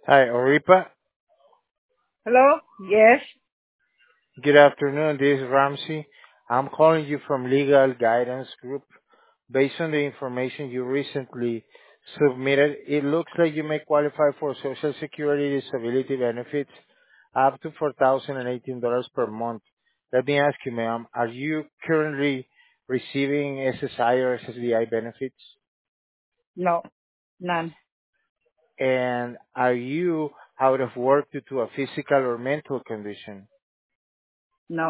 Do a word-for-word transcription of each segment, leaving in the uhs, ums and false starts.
Hi, Oripa. Hello? Yes? Good afternoon. This is Ramsey. I'm calling you from Legal Guidance Group. Based on the information you recently submitted, it looks like you may qualify for Social Security disability benefits up to four thousand eighteen dollars per month. Let me ask you, ma'am, are you currently receiving S S I or S S D I benefits? No. None. And are you out of work due to a physical or mental condition? No.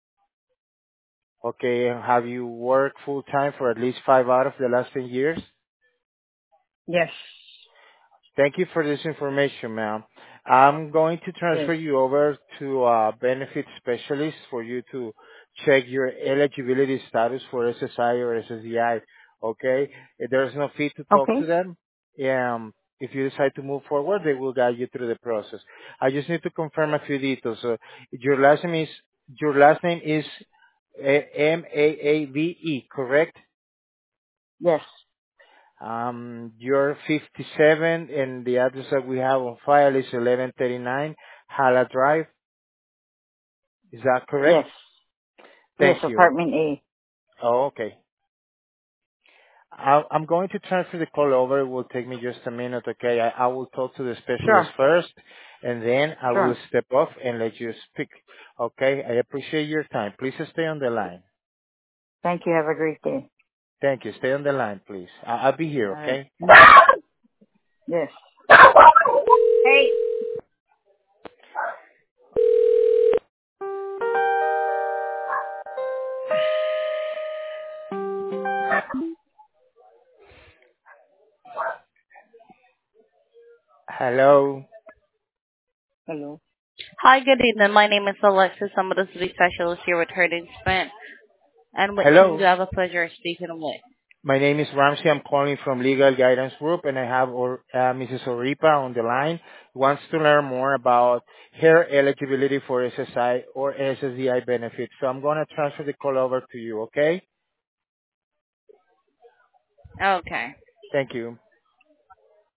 Okay, and have you worked full time for at least five out of the last ten years? Yes. Thank you for this information, ma'am. I'm going to Yes. transfer you over to a benefit specialist for you to check your eligibility status for S S I or S S D I. Okay? There's no fee to talk to Okay. them. Um, if you decide to move forward, they will guide you through the process. I just need to confirm a few details. So your last name is your last name is uh, M A A V E, correct? Yes. Um, you're fifty-seven, and the address that we have on file is eleven thirty-nine Hala Drive. Is that correct? Yes. Yes, Thank you. apartment A. Oh, okay. I- I'm going to transfer the call over. It will take me just a minute, okay? I I will talk to the specialist Sure. first, and then I will Sure. step off and let you speak. Okay? I appreciate your time. Please stay on the line. Thank you. Have a great day. Thank you. Stay on the line, please. I- I'll be here, All right. okay? Yes. Hey. Hello? Hello. Hi, good evening. My name is Alexis. I'm the city specialist here with Herding Sprint. And with whom Hello? do I have a pleasure of speaking with? My name is Ramsey. I'm calling from Legal Guidance Group, and I have or, uh, Missus Oripa on the line. Wants to learn more about her eligibility for S S I or S S D I benefits. So I'm going to transfer the call over to you, okay? Okay. Thank you.